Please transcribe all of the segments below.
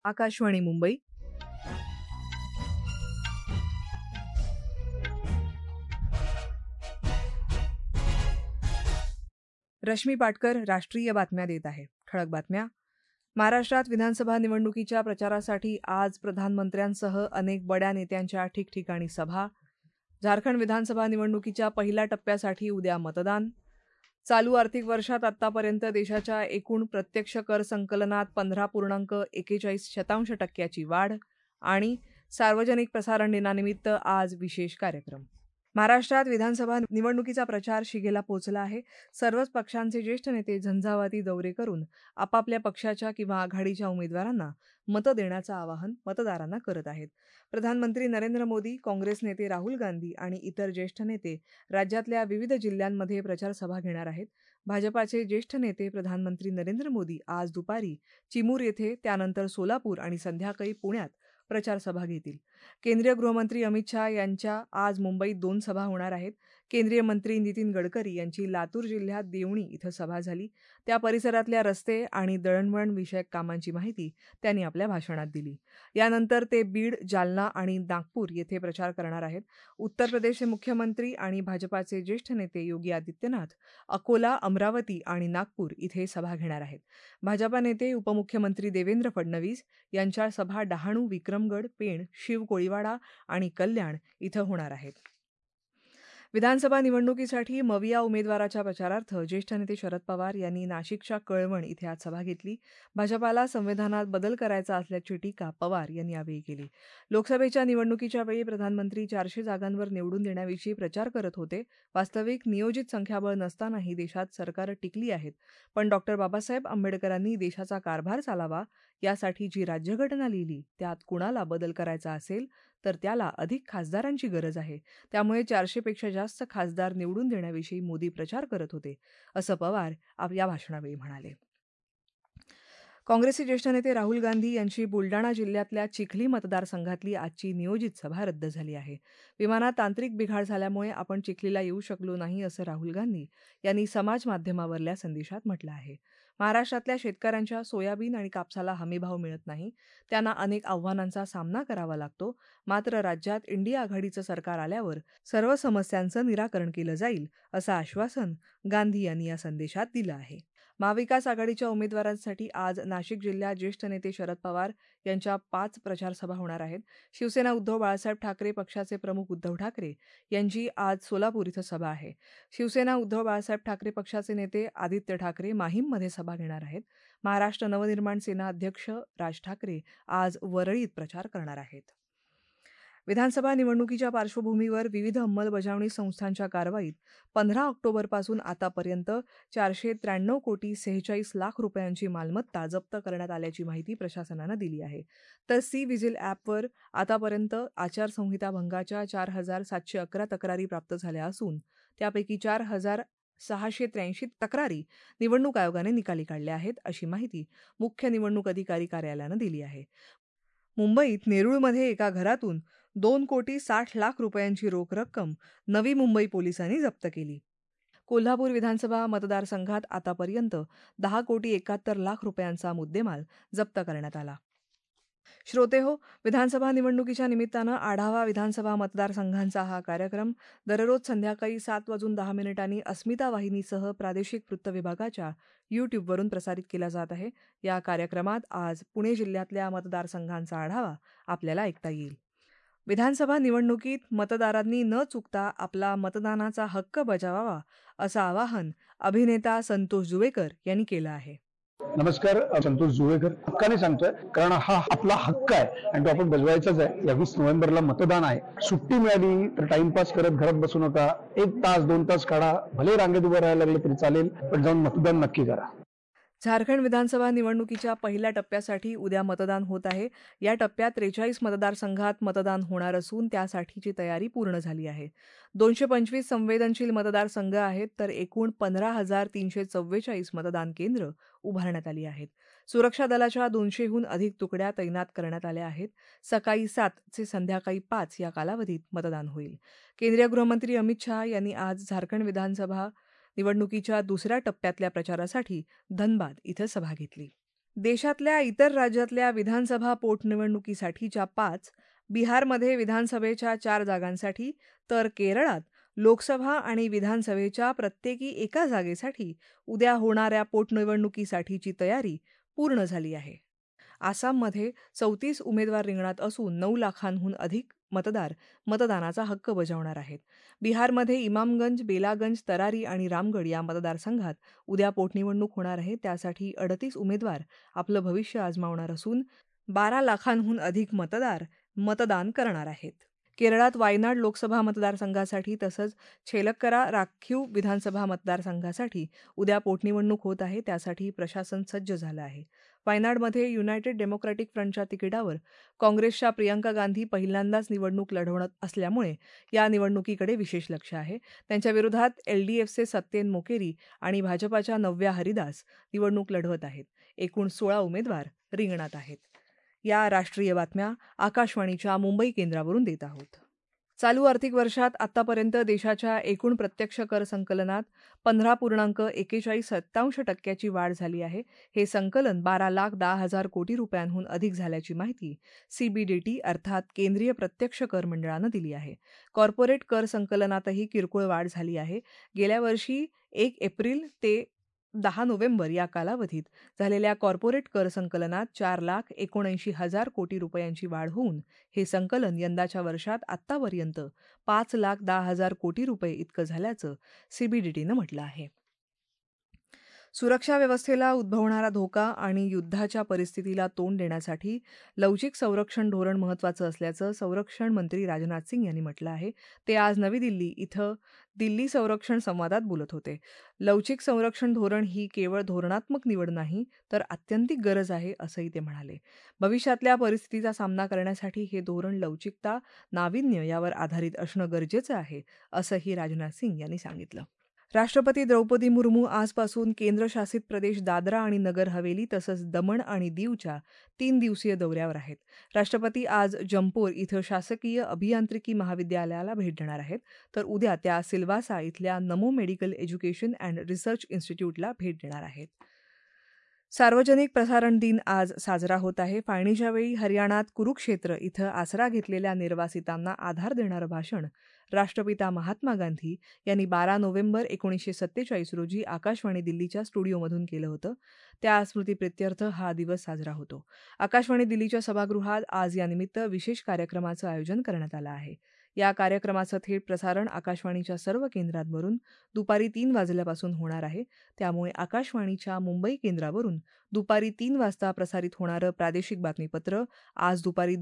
आकाशवाणी मुंबई. रश्मी पाटकर राष्ट्रीय बातम्या देत आहे. ठळक बातम्या. महाराष्ट्रात विधानसभा निवडणुकीच्या प्रचारासाठी आज प्रधानमंत्र्यांसह अनेक बड्या नेत्यांच्या ठिकठिकाणी सभा. झारखंड विधानसभा निवडणुकीच्या पहिल्या टप्प्यासाठी उद्या मतदान. चालू आर्थिक वर्षात आतापर्यंत देशाच्या एकूण प्रत्यक्ष कर संकलनात 15.41% वाढ. आणि सार्वजनिक प्रसारण दिनानिमित्त आज विशेष कार्यक्रम. महाराष्ट्रात विधानसभा निवडणुकीचा प्रचार शिगेला पोहोचला आहे. सर्वच पक्षांचे ज्येष्ठ नेते झंझावाती दौरे करून आपापल्या पक्षाच्या किंवा आघाडीच्या उमेदवारांना मतं देण्याचं आवाहन मतदारांना करत आहेत. प्रधानमंत्री नरेंद्र मोदी, काँग्रेस नेते राहुल गांधी आणि इतर ज्येष्ठ नेते राज्यातल्या विविध जिल्ह्यांमध्ये प्रचारसभा घेणार आहेत. भाजपाचे ज्येष्ठ नेते प्रधानमंत्री नरेंद्र मोदी आज दुपारी चिमूर येथे, त्यानंतर सोलापूर आणि संध्याकाळी पुण्यात प्रचारसभा घेतील. केंद्रीय गृहमंत्री अमित शहा यांच्या आज मुंबईत 2 सभा होणार आहेत. केंद्रीय मंत्री नितीन गडकरी यांची लातूर जिल्ह्यात देवणी इथं सभा झाली. त्या परिसरातल्या रस्ते आणि दळणवळण विषयक कामांची माहिती त्यांनी आपल्या भाषणात दिली. यानंतर ते बीड, जालना आणि नागपूर येथे प्रचार करणार आहेत. उत्तर प्रदेशचे मुख्यमंत्री आणि भाजपाचे ज्येष्ठ नेते योगी आदित्यनाथ अकोला, अमरावती आणि नागपूर इथे सभा घेणार आहेत. भाजपा नेते उपमुख्यमंत्री देवेंद्र फडणवीस यांच्या सभा डहाणू, विक्रमगड, पेण, शिव, कोळीवाडा आणि कल्याण इथं होणार आहेत. विधानसभा निवडणुकीसाठी मविया उमेदवाराच्या प्रचारार्थ ज्येष्ठ नेते शरद पवार यांनी नाशिकच्या कळवण इथे आज सभा घेतली. भाजपाला संविधानात बदल करायचा असल्याची टीका पवार यांनी यावेळी केली. लोकसभेच्या निवडणुकीच्या वेळी प्रधानमंत्री 400 जागांवर निवडून देण्याविषयी प्रचार करत होते. वास्तविक नियोजित संख्याबळ नसतानाही देशात सरकारं टिकली आहेत. पण डॉ. बाबासाहेब आंबेडकरांनी देशाचा कारभार चालावा यासाठी जी राज्यघटना लिहिली त्यात कुणाला बदल करायचा असेल तर त्याला अधिक खासदारांची गरज आहे. त्यामुळे 400 पेक्षा जास्त खासदार निवडून देण्याविषयी मोदी प्रचार करत होते, असं पवार या भाषणावेळी म्हणाले. काँग्रेसचे ज्येष्ठ नेते राहुल गांधी यांची बुलडाणा जिल्ह्यातल्या चिखली मतदारसंघातली आजची नियोजित सभा रद्द झाली आहे. विमानात तांत्रिक बिघाड झाल्यामुळे आपण चिखलीला येऊ शकलो नाही, असं राहुल गांधी यांनी समाज माध्यमावरल्या संदेशात म्हटलं आहे. महाराष्ट्रातल्या शेतकऱ्यांच्या सोयाबीन आणि कापसाला हमीभाव मिळत नाही. त्यांना अनेक आव्हानांचा सामना करावा लागतो. मात्र राज्यात इंडिया आघाडीचं सरकार आल्यावर सर्व समस्यांचं निराकरण केलं जाईल, असं आश्वासन गांधी यांनी या संदेशात दिलं आहे. महाविकास आघाडीच्या उमेदवारांसाठी आज नाशिक जिल्ह्यात ज्येष्ठ नेते शरद पवार यांच्या 5 प्रचारसभा होणार आहेत. शिवसेना उद्धव बाळासाहेब ठाकरे पक्षाचे प्रमुख उद्धव ठाकरे यांची आज सोलापूर इथं सभा आहे. शिवसेना उद्धव बाळासाहेब ठाकरे पक्षाचे नेते आदित्य ठाकरे माहीममध्ये सभा घेणार आहेत. महाराष्ट्र नवनिर्माण सेना अध्यक्ष राज ठाकरे आज वरळीत प्रचार करणार आहेत. विधानसभा निवडणुकीच्या पार्श्वभूमीवर विविध अंमलबजावणी संस्थांच्या कारवाईत 15 ऑक्टोबरपासून आतापर्यंत 493 कोटी 46 लाख रुपयांची मालमत्ता जप्त करण्यात आल्याची माहिती प्रशासनानं दिली आहे. तर सी व्हिजिल ॲपवर आतापर्यंत आचारसंहिता भंगाच्या 4,711 तक्रारी प्राप्त झाल्या असून त्यापैकी 4,683 तक्रारी निवडणूक आयोगाने निकाली काढल्या आहेत, अशी माहिती मुख्य निवडणूक अधिकारी कार्यालयानं दिली आहे. मुंबईत नेरूळमध्ये एका घरातून 2,60 लाख रुपयांची रोख रक्कम नवी मुंबई पोलिसांनी जप्त केली. कोल्हापूर विधानसभा मतदारसंघात आतापर्यंत 10,71 लाख रुपयांचा मुद्देमाल जप्त करण्यात आला. श्रोतेहो, विधानसभा निवडणुकीच्या निमित्तानं आढावा विधानसभा मतदारसंघांचा हा कार्यक्रम दररोज संध्याकाळी 7:10 अस्मिता वाहिनीसह प्रादेशिक वृत्त विभागाच्या यूट्यूबवरून प्रसारित केला जात आहे. या कार्यक्रमात आज पुणे जिल्ह्यातल्या मतदारसंघांचा आढावा आपल्याला ऐकता येईल. विधानसभा निवडणुकीत मतदारांनी न चुकता आपला मतदानाचा हक्क बजावावा, असं आवाहन अभिनेता संतोष जुवेकर यांनी केलं आहे. नमस्कार, संतोष जुवेकर हक्काने सांगतोय, कारण हा आपला हक्क आहे आणि तो आपण बजवायचाच आहे. 21 नोव्हेंबरला मतदान आहे. सुट्टी मिळाली तर टाइमपास करत घरात बसू नका. 1 तास 2 तास काढा. भले रांगेत उभं राहायला लागलं तरी चालेल, पण जाऊन मतदान नक्की करा. झारखंड विधानसभा निवडणुकीच्या पहिल्या टप्प्यासाठी उद्या मतदान होत आहे. या टप्प्यात 43 मतदारसंघात मतदान होणार असून त्यासाठीची तयारी पूर्ण झाली आहे. 225 संवेदनशील मतदारसंघ आहेत, तर एकूण 15,344 मतदान केंद्र उभारण्यात आली आहेत. सुरक्षा दलाच्या 200हून अधिक तुकड्या तैनात करण्यात आल्या आहेत. सकाळी 7 ते संध्याकाळी 5 या कालावधीत मतदान होईल. केंद्रीय गृहमंत्री अमित शहा यांनी आज झारखंड विधानसभा निवडणुकीच्या दुसऱ्या टप्प्यातल्या प्रचारासाठी धनबाद इथं सभा घेतली. देशातल्या इतर राज्यातल्या विधानसभा पोटनिवडणुकीसाठीच्या 5, बिहारमध्ये विधानसभेच्या 4 जागांसाठी, तर केरळात लोकसभा आणि विधानसभेच्या प्रत्येकी एका जागेसाठी उद्या होणाऱ्या पोटनिवडणुकीसाठीची तयारी पूर्ण झाली आहे. आसाममध्ये 34 उमेदवार रिंगणात असून 9 लाखांहून अधिक मतदार मतदानाचा हक्क बजावणार आहेत. बिहारमध्ये इमामगंज, बेलागंज, तरारी आणि रामगड या मतदारसंघात उद्या पोटनिवडणूक होणार आहे. त्यासाठी 38 उमेदवार आपलं भविष्य आजमावणार असून 12 लाखांहून अधिक मतदार मतदान करणार आहेत. केरळात वायनाड लोकसभा मतदारसंघासाठी तसंच छेलक्करा राखीव विधानसभा मतदारसंघासाठी उद्या पोटनिवडणूक होत आहे. त्यासाठी प्रशासन सज्ज झालं आहे. वायनाडमध्ये युनायटेड डेमोक्रॅटिक फ्रंटच्या तिकिटावर काँग्रेसच्या प्रियंका गांधी पहिल्यांदाच निवडणूक लढवत असल्यामुळे या निवडणुकीकडे विशेष लक्ष आहे. त्यांच्या विरोधात एलडीएफचे सत्येन मोकेरी आणि भाजपाच्या नव्या हरिदास निवडणूक लढवत आहेत. एकूण 16 उमेदवार रिंगणात आहेत. या राष्ट्रीय बातम्या आकाशवाणीच्या मुंबई केंद्रावरून देत आहोत. चालू आर्थिक वर्षात आतापर्यंत देशाच्या एकूण प्रत्यक्ष कर संकलनात 15.41% वाढ झाली आहे. हे संकलन 12,10,000 कोटी रुपयांहून अधिक झाल्याची माहिती सीबीडीटी अर्थात केंद्रीय प्रत्यक्ष कर मंडळानं दिली आहे. कॉर्पोरेट कर संकलनातही किरकोळ वाढ झाली आहे. गेल्या वर्षी 1 एप्रिल ते 10 नोव्हेंबर या कालावधीत झालेल्या कॉर्पोरेट कर संकलनात 4,79,000 कोटी रुपयांची वाढ होऊन हे संकलन यंदाच्या वर्षात आत्तापर्यंत 5,10,000 कोटी रुपये इतकं झाल्याचं सीबीडीटीनं म्हटलं आहे. सुरक्षा व्यवस्थेला उद्भवणारा धोका आणि युद्धाच्या परिस्थितीला तोंड देण्यासाठी लवचिक संरक्षण धोरण महत्त्वाचं असल्याचं संरक्षण मंत्री राजनाथ सिंग यांनी म्हटलं आहे. ते आज नवी दिल्ली इथं दिल्ली संरक्षण संवादात बोलत होते. लवचिक संरक्षण धोरण ही केवळ धोरणात्मक निवड नाही, तर आत्यंतिक गरज आहे, असंही ते म्हणाले. भविष्यातल्या परिस्थितीचा सामना करण्यासाठी हे धोरण लवचिकता, नाविन्य यावर आधारित असणं गरजेचं आहे, असंही राजनाथ सिंग यांनी सांगितलं. राष्ट्रपती द्रौपदी मुर्मू आजपासून केंद्रशासित प्रदेश दादरा आणि नगर हवेली तसंच दमण आणि दीवच्या 3 दिवसीय दौऱ्यावर आहेत. राष्ट्रपती आज जमपोर इथं शासकीय अभियांत्रिकी महाविद्यालयाला भेट देणार आहेत, तर उद्या त्या सिल्वासा इथल्या Namo medical education and research इन्स्टिट्यूटला भेट देणार आहेत. सार्वजनिक प्रसारण दिन आज साजरा होत आहे. फाळणीच्या वेळी हरियाणात कुरुक्षेत्र इथं आसरा घेतलेल्या निर्वासितांना आधार देणारं भाषण राष्ट्रपिता महात्मा गांधी यांनी 12 नोव्हेंबर 1947 रोजी आकाशवाणी दिल्लीच्या स्टुडिओमधून केलं होतं. त्या स्मृतिप्रित्यर्थ हा दिवस साजरा होतो. आकाशवाणी दिल्लीच्या सभागृहात आज यानिमित्त विशेष कार्यक्रमाचं आयोजन करण्यात आलं आहे. या कार्यक्रमाचं थेट प्रसारण आकाशवाणीच्या सर्व केंद्रांवरून दुपारी 3 वाजल्यापासून होणार आहे. त्यामुळे आकाशवाणीच्या मुंबई केंद्रावरून दुपारी 3 वाजता प्रसारित होणारं प्रादेशिक बातमीपत्र आज दुपारी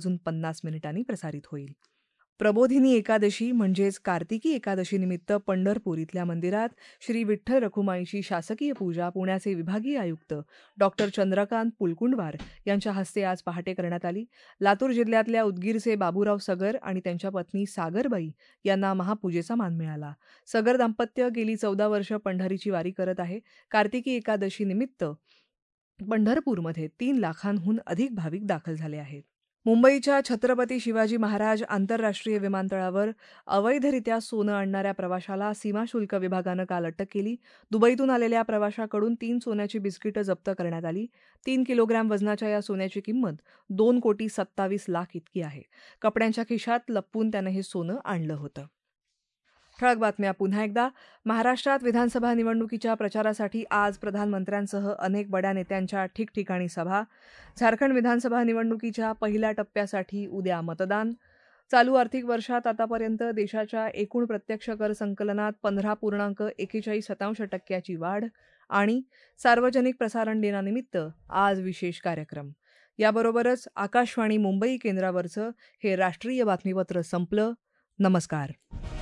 2:50 प्रसारित होईल. प्रबोधिनी एकादशी म्हणजेच कार्तिकी एकादशीनिमित्त पंढरपूर इथल्या मंदिरात श्री विठ्ठल रखुमाईची शासकीय पूजा पुण्याचे विभागीय आयुक्त डॉक्टर चंद्रकांत पुलकुंडवार यांच्या हस्ते आज पहाटे करण्यात आली. लातूर जिल्ह्यातल्या उदगीरचे बाबूराव सगर आणि त्यांच्या पत्नी सागरबाई यांना महापूजेचा मान मिळाला. सगर दाम्पत्य गेली 14 वर्ष पंढरीची वारी करत आहे. कार्तिकी एकादशीनिमित्त पंढरपूरमध्ये 3 लाखांहून अधिक भाविक दाखल झाले आहेत. मुंबईच्या छत्रपती शिवाजी महाराज आंतरराष्ट्रीय विमानतळावर अवैधरित्या सोनं आणणाऱ्या प्रवाशाला सीमाशुल्क विभागानं काल अटक केली. दुबईतून आलेल्या प्रवाशाकडून 3 सोन्याची बिस्किटं जप्त करण्यात आली. 3 किलोग्रॅम वजनाच्या या सोन्याची किंमत 2,27,00,000 इतकी आहे. कपड्यांच्या खिशात लपवून त्यानं हे सोनं आणलं होतं. ठळक बातम्या पुन्हा एकदा. महाराष्ट्रात विधानसभा निवडणुकीच्या प्रचारासाठी आज प्रधानमंत्र्यांसह अनेक बड्या नेत्यांच्या ठिकठिकाणी सभा. झारखंड विधानसभा निवडणुकीच्या पहिल्या टप्प्यासाठी उद्या मतदान. चालू आर्थिक वर्षात आतापर्यंत देशाच्या एकूण प्रत्यक्ष कर संकलनात 15.41% वाढ आणि सार्वजनिक प्रसारण दिनानिमित्त आज विशेष कार्यक्रम. याबरोबरच आकाशवाणी मुंबई केंद्रावरचं हे राष्ट्रीय बातमीपत्र संपलं. नमस्कार.